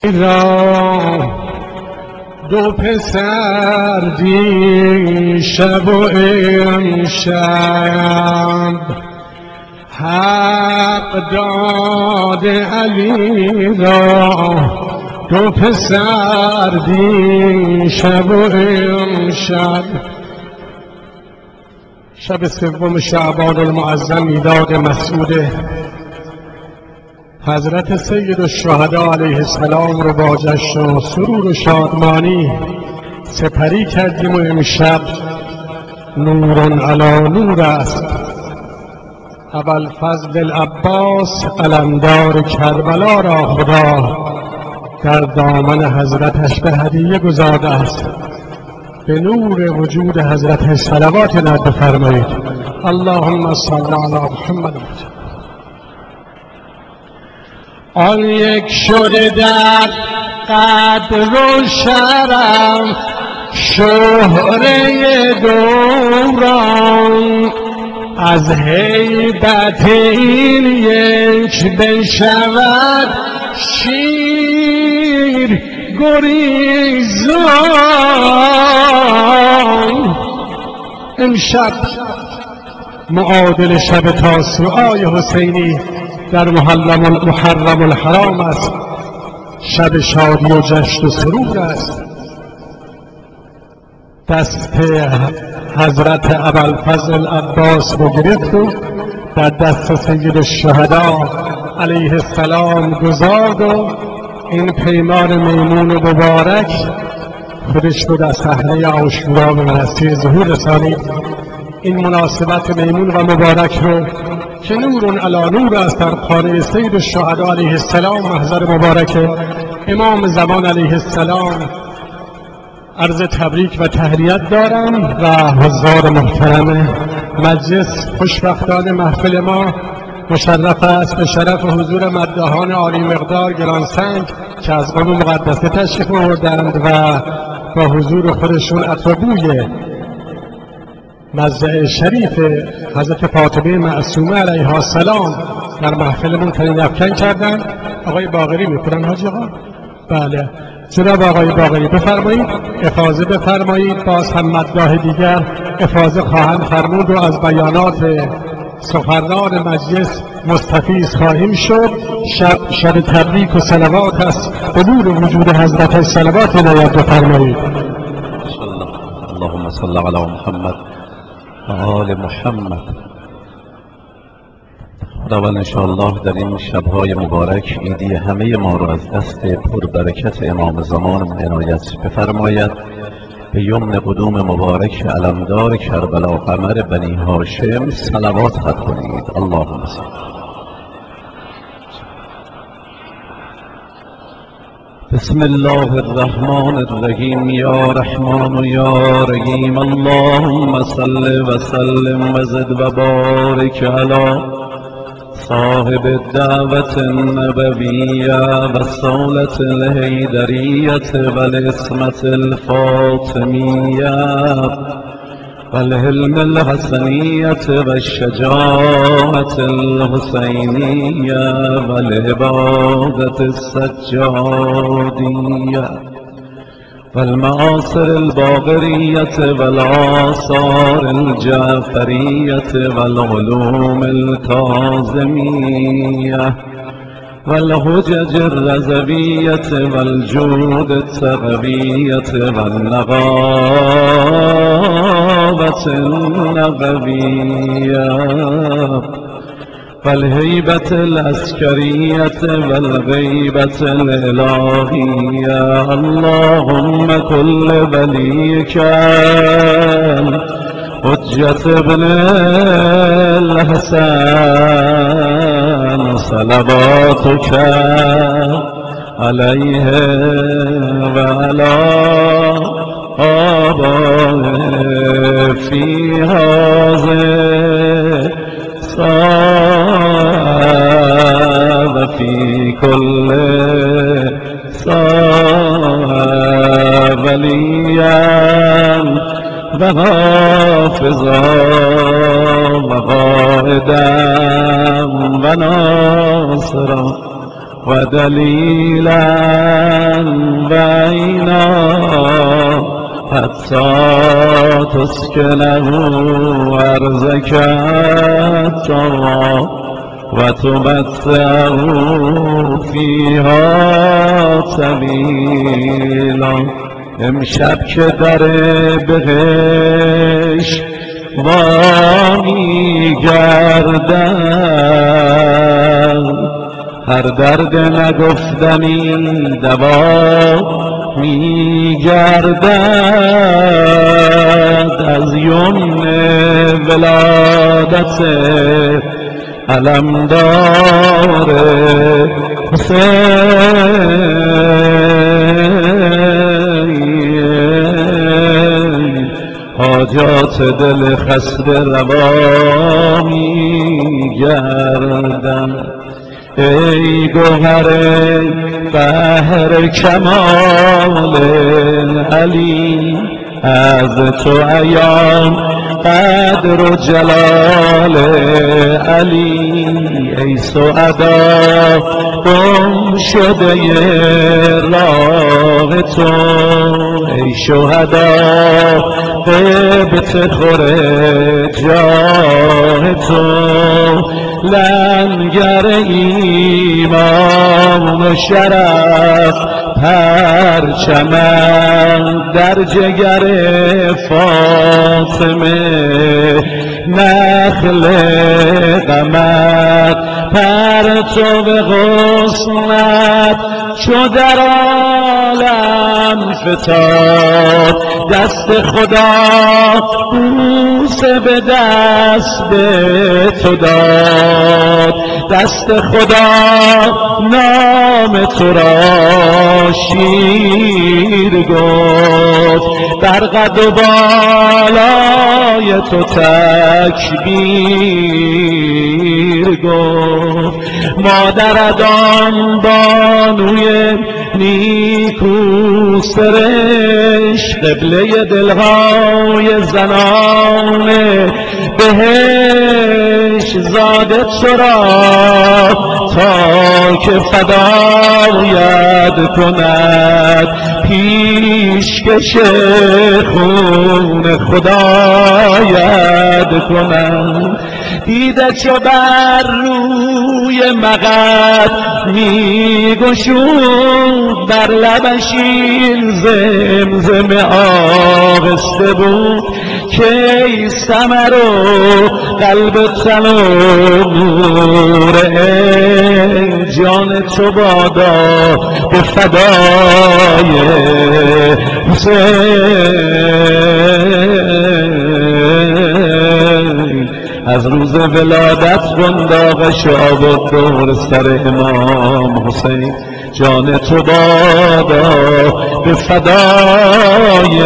را دو پسر دیشب و امشب حق داد علی را دو پسر دیشب و امشب. شب سوم شعبان المعظم میلاد مسعود حضرت سید الشهدا علیه السلام رو با جشن و سرور و شادمانی سپری کردیم و امشب نور علی نور است. ابوالفضل العباس علمدار کربلا را خدا در دامن حضرتش به هدیه گذارده است. به نور وجود حضرتش صلوات نعت بفرمایید. اللهم صل علی محمد. آن یک شده در قدر و شرم شهره دوران، از هیبت این یک بشود شیر گریزان. امشب معادل شب تاسوعای حسینی در محرم الحرام است. شب شادی و جشن و سرور است. دست حضرت ابوالفضل العباس رو گرفت و در دست سید الشهدا علیه السلام گذارد و این پیمان میمون و مبارک خودش رو در صحنه عاشورا به منصه ظهور رسانید. این مناسبت میمون و مبارک رو که نور علی نور است در خانه سید الشهدا علیه السلام محضر مبارک امام زمان علیه السلام عرض تبریک و تهنیت دارم و حضار محترم مجلس. خوشبختانه محفل ما مشرف است به شرف حضور مداحان عالی مقدار گرانسنگ که از قم مقدسه تشریف آوردند و با حضور خودشون عطربوی مزرعه شریف حضرت فاطمه معصومه علیها السلام در محفلمون طنین افکن کردند. آقای باقری میکنن حاجی آقا؟ بله جناب آقای باقری بفرمایید، افاضه بفرمایید. باز هم مداح دیگر افاضه خواهند فرمود و از بیانات سخنران مجلس مستفیض خواهیم شد. شب تبریک و صلوات است. به نور وجود حضرت صلوات عنایت بفرمایید. اللهم صل علی محمد و آل محمد. خداوند انشاءالله در این شبهای مبارک عیدی همه ما را از دست پربرکت امام زمانمون عنایت بفرماید. به یمن قدوم مبارک علمدار کربلا قمر بنی هاشم صلوات خط کنید. اللهم صل. بسم الله الرحمن الرحیم. یا رحمان و یا رحیم. اللهم صل و سلم و زد و بارک علی صاحب الدعوة النبوية والصولة الهيدرية والاسمة الفاطمية والحلم الحسنية والشجاعة الحسينية والعبادة السجادية والمعاصر الباقرية والآثار الجعفرية والعلوم الكاظمية والحجج الرضوية والجود التقوية والنقاوة النبوية والهيبة العسكرية والغيبة الإلهية. اللهم كل وليك حجة ابن الحسن صلواتك عليه وعلى آبائه في هذه وفي كل وليا وحافظا وقائدا وناصرا ودليلا وإنا حتى تسكنه أرضك حتى وتمتعه فيها طویلا. امشب که در بهشت وامی گردد، هر درد نگفتنی دوا می گردد. از یمن ولادت علمدار حسین، حاجات دل خسته روا می گردد. ای گوهر بحر کمال علی، از تو عیان قدر و جلال علی. ای سعدا گم شده راه تو، ای شهدا غیبت خور جاه تو. لنگر ایمان شرف پرچمم در جگر فاطمه، نخل قمر پرتو غصنت چو در عالم فتاد. دست خدا بوسه به دست تو داد، دست خدا نام تو را شیر گفت، بر قد و بالای تو تکبیر گفت. مادرت آن بانوی نیکو سرش، قبله دلهای زنان بهش زاده چرا تا که فدایت کند، پیشکش خون خدایت کند. دیده چو بر روی مقد می گشود، بر لبش این زمزمه آهسته بود که ای ثمر و قلب تن و نور ای جان تو بادا به فدای حسین. از روز ولادت بنداغش آورد دور سر امام حسین، جان تو بادا به فدای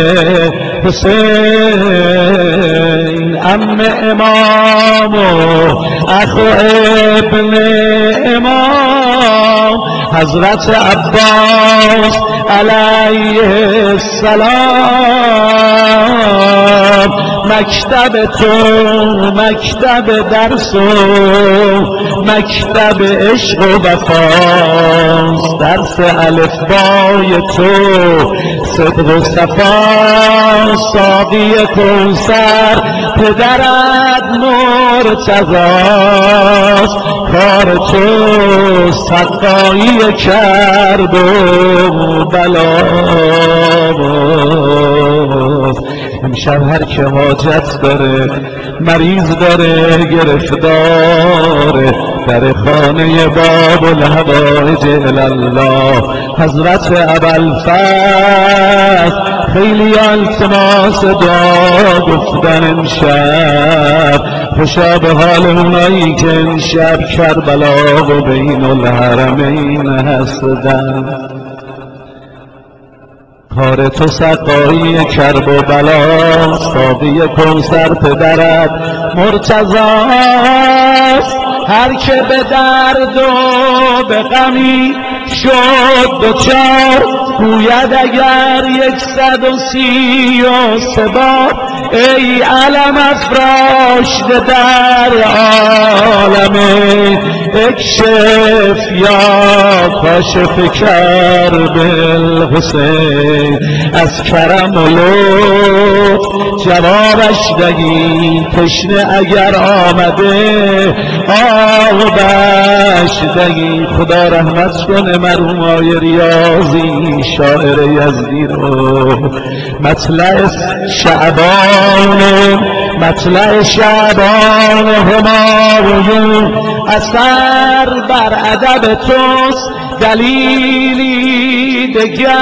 حسین. عم امام و اخ و ابن امام حضرت عباس علیه السلام، مکتب تو مکتب درس و مکتب عشق و وفاست، درس الفبای تو صدق و صفاست. ساقی کوثر پدرت مرتضاست، کار تو سقایی کرب و بلاست. امشب هر که حاجت داره، مریض داره، گرفتاره، در خانه باب الحوائج الله حضرت ابوالفضل خیلی التماس دعا گفتن امشب. خوشا به حال اونایی که امشب کربلا و بین الحرمین هستن. کار تو سقایی کرب و بلا، ساقی کوثر پدرت مرتضاست. هر که به درد و به غمی شد دچار، گوید اگر 133 بار ای علم افراشته در عالم اکشف یا کاشف کرب الحسین از کرم و لطف جوابش دهی تشنه اگر آمده آبش دهی خدا رحمت کنه مرحوم ریاضی شاعر یزدی رو مطلع شعبان همایون اثر بر ادب توست دلیلی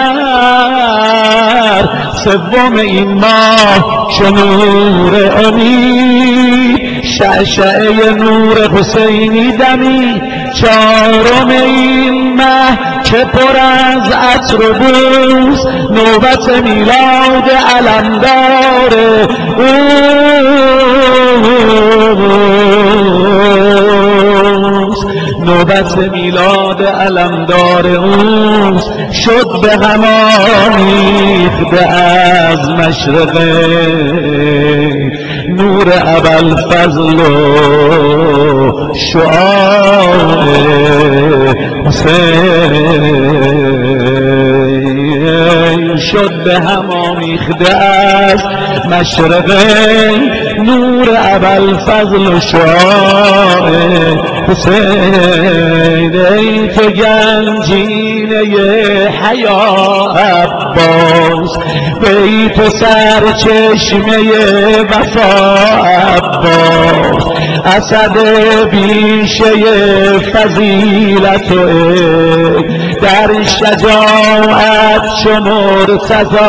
دگر سوم این ماه چو نور امید شعشعه نور حسینی دمی چهارم این مه که پر از عطر و بوس نوبت میلاد علمدار اوست نوبت میلاد علمدار اوست شد به هم آمیخته از مشرق نور ابوالفضل و شعاع حسین شد به هم آمیخته از مشرق نور ابوالفضل و شعاع حسین ای تو گنجینه حیا عباس ای تو سرچشمه وفا عباس اسد بیشه فضیلت و در شجاعت چو مرتضی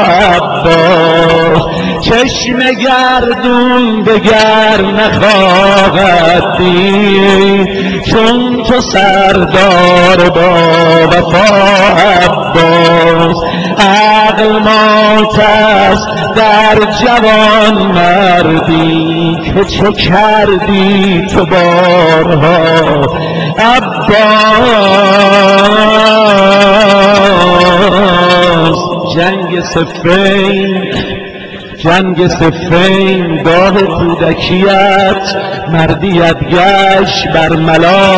عباس چشم گردون دگر نخواهد دید چون تو سردار با وفا عباس عقل مات است در جوان مردی که چو کردی تو بارها عباس جنگ صفین گاه کودکیت مردیت گشت بر ملا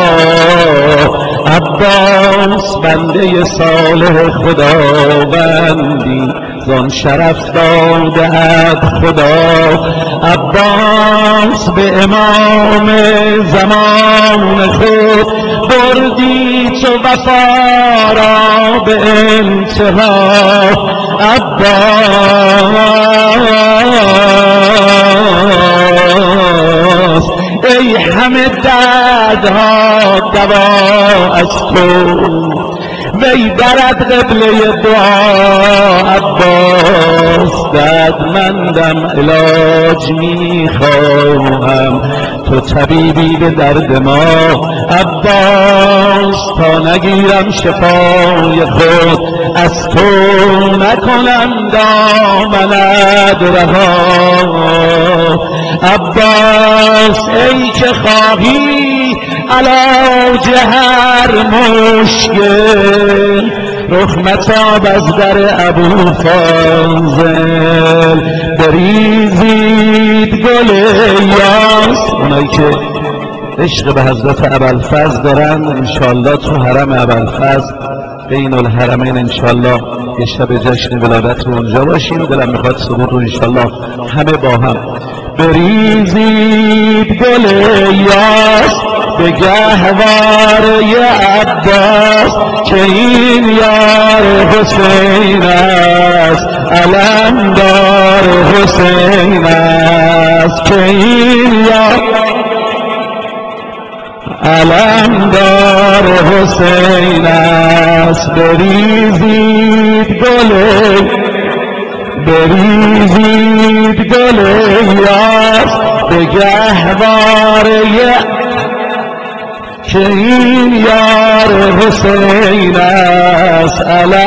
عباس بنده صالح خداوندی زان شرف داده‌ات خدا عباس به امام زمان خود بردی تو وفا را به انتها عباس ای همه دردها دوا از تو وی درد قبله دعا عباس دردمندم علاج میخواهم تو طبیبی به درد ما عباس تا نگیرم شفای خود از تو نکنم دامنت رها عباس ای که خواهی علاج هر مشکل رخ متاب از در ابوالفضل بریزید گل یاس اونایی که عشق به حضرت ابوالفضل دارن انشاءالله تو حرم ابوالفضل بین الحرمین انشاءالله یه شب جشن ولادت رو اونجا باشیم دلم میخواد صبح رو انشاءالله همه با هم بریزید گل یاس به گهواره عباس که این یار حسین است علمدار حسین است که این یار علمدار حسین است بریزید گل یاس به گهواره که این یار حسین است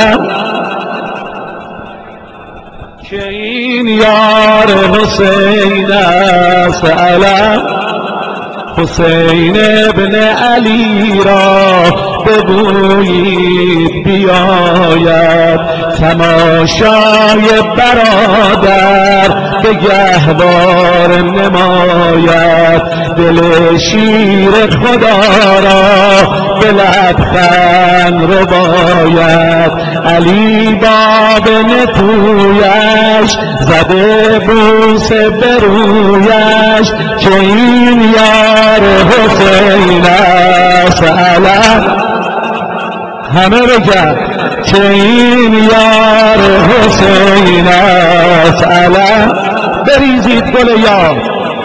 که این یار حسین است حسین ابن علی را بگویید بیاید تماشای برادر به گهوار نماید دل شیر خدا را به لبخند رباید علی باب نکویش زده بوسه به رویش که این یار حسین است علم همه بگن که این یار حسین است علم بریزید گل یار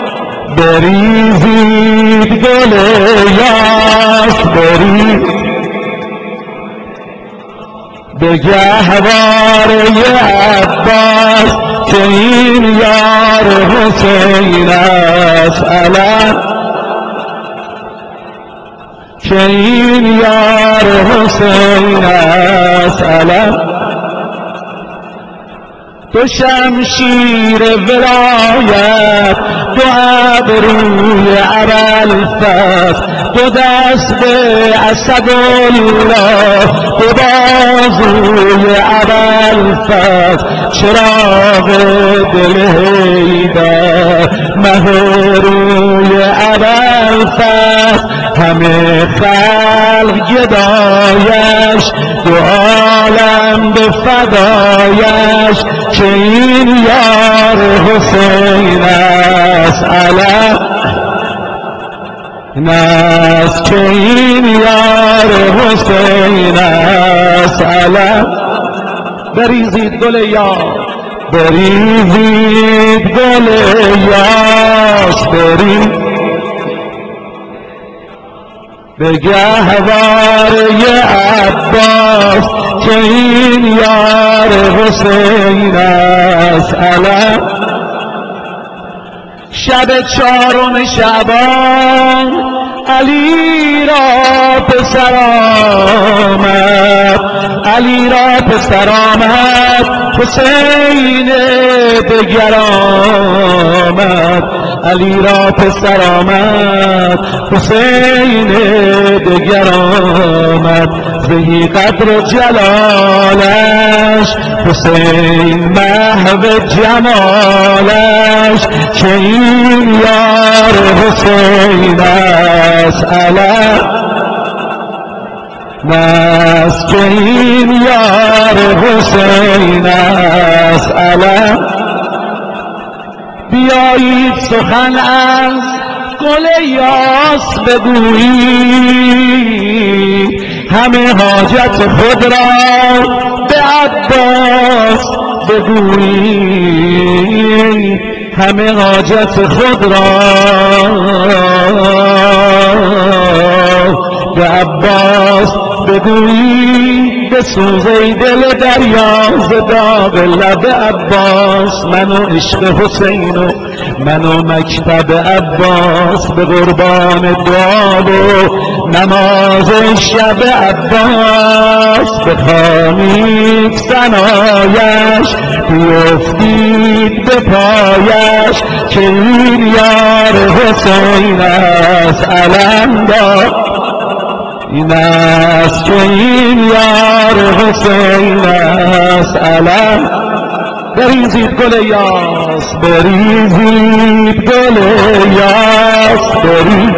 بریزید گل یاس برید به گهواره عباس که این یار حسین است علم که این یار حسین است علم دو شمشیر ولایت دو ابروی ابوالفضل دو دست به اسدالله دو بازوی ابوالفضل چراغ دل حیدر مه روی ابوالفضل همه خلق گدایش دو عالم به فدایش که این یار حسین است علم ناس که این یار حسین است علم بریزید گل یار بریزید گل یاس برید به گهواره عباس که این یار حسین است علم شب چهارم شعبان علی را پسر آمد علی را پسر آمد حسین دگر آمد علی را پسر آمد حسین دگر آمد زهی قدر جلالش حسین محو جمالش که این یار حسین است علم ناس که این یار حسین است علم بیایید سخن از گل یاس بگویید همه حاجت خود را به عباس بگویید همه حاجت خود را به عباس بگویید بسوزه دل دریا ز داغ لب عباس منو عشق حسین و منو مکتب عباس به قربان دعا و نماز شب عباس بخوانید ثنایش بیفتید به پایش که این یار حسین است علم دار این است که این یار حسین است علم بریزید گل یاس بریزید گل یاس برید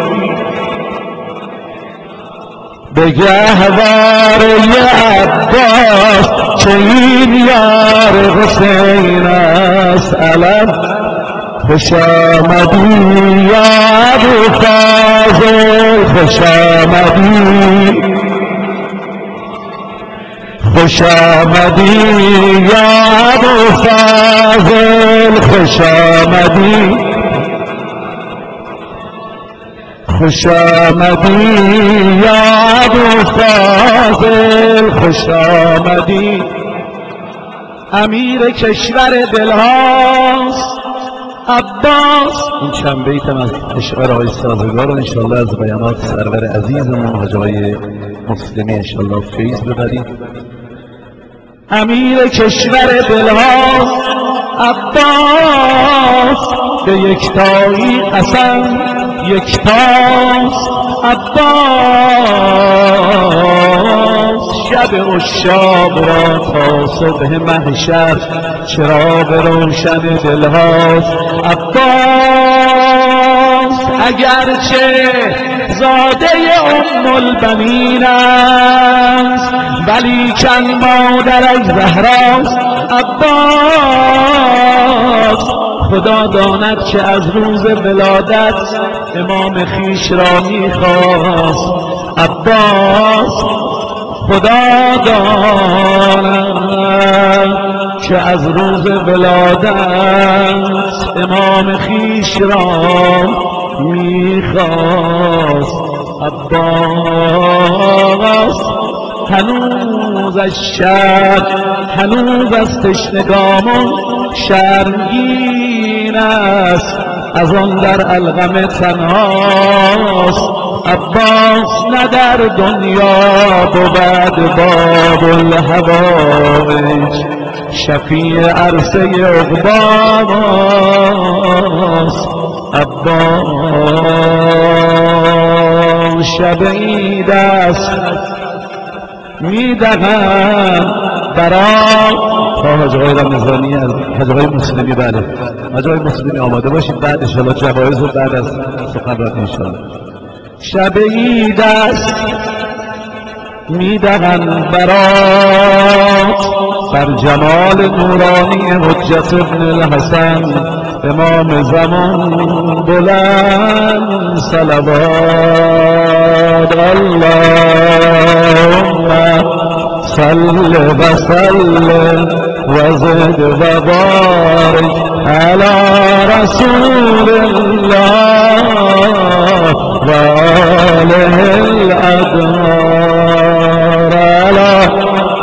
به گهواره عباس که این یار حسین است علم خوش آمدی یا ابوالفضل خوش آمدی خوش آمدی یا ابوالفضل خوش آمدی خوش آمدی یا ابوالفضل خوش آمدی امیر کشور دلهاست عباس. این چند بیتم از اشعار آقای سازگار و انشاءالله از بیانات سرور عزیزمون حاج آقای مسلمی انشاءالله فیض ببرید. امیر کشور دلهاست عباس به یکتایی قسم یکتاست عباس، شب عشاق را تا صبح محشر چراغ روشن دلهاست عباس. اگرچه زاده ام البنین است ولیکن مادرش زهراست عباس. خدا داند که از روز ولادت امام خیش را میخواست عباس. خدا داند که از روز ولادت امام خیش را میخواست عباس. هنوز از شب هنوز از تشنگامون شرمگین است، از آن در الغم تنهاست عباس. نه در دنیا بود باب الحوائج، شفیع عرصه عقباست عباس. شب عید است میدهم برات تا حاج آقای رمضانی از حاج آقای مسلمی. بله حاج آقای مسلمی آماده باشید، بعد انشاءالله جوایز رو بعد از سخنرانی انشاءالله. شب عید است میدهم برات بر جمال نورانی حجت ابن الحسن امام زمان بلند صلوات. اللهم صل وسلم وزد وبارك على رسول الله وآله الأطهار